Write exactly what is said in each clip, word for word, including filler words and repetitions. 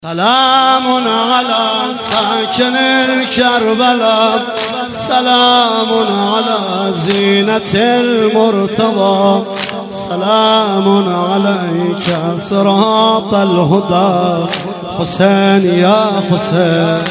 سلام على ساكن الكربلاء، سلام على زينة المرتضى، سلام عليك صراط الهدى، حسين يا حسين،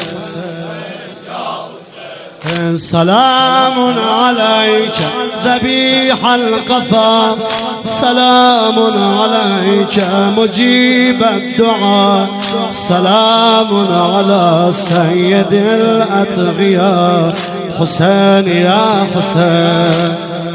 سلام عليك ذبيح القفا، سلام عليك مجيب الدعاء، سلام على سيد الأتقياء، حسين يا حسين.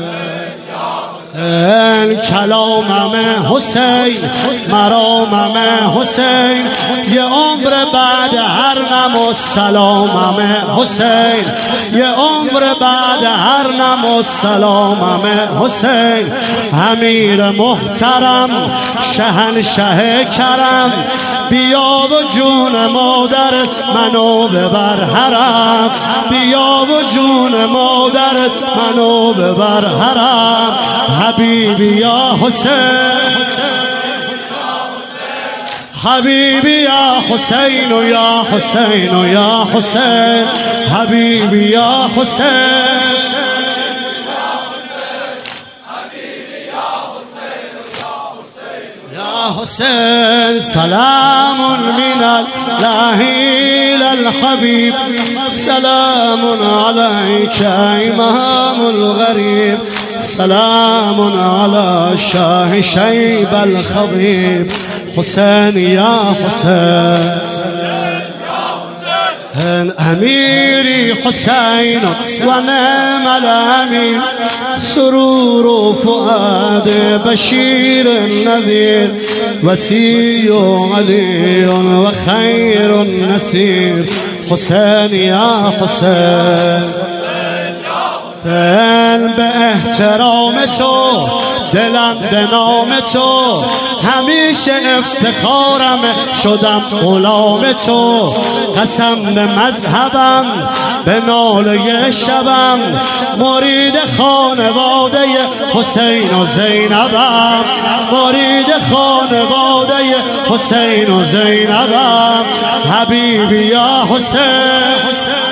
کلامم حسین مرامم حسین، یه عمر بعد هر نماز سلامم حسین، یه عمر بعد هر نماز سلامم حسین. امیر محترم شهنشه کرم، بیا و جون مادرت منو ببر حرم، بیا و جون مادرت منو ببر حرم. حبیبی یا حسین، حبیبی یا حسین و یا حسین و یا حسین، حبیبی یا حسین، يا حسين. سلام من الله إلى الحبيب، سلام عليك إمام الغريب، سلام على شاه شيب الخضيب، حسين يا حسين. أميري حسين ونعم الأمين، سرور فؤاد بشير النذير، وسي علي وخير النسير، حسين يا حسين. دل به احترام تو، دلم به نام تو، همیشه افتخارم شدم غلام تو. قسم به مذهبم به ناله شبم، مرید خانواده حسین و زینبم، مرید خانواده حسین و زینبم. حبیبی یا حسین،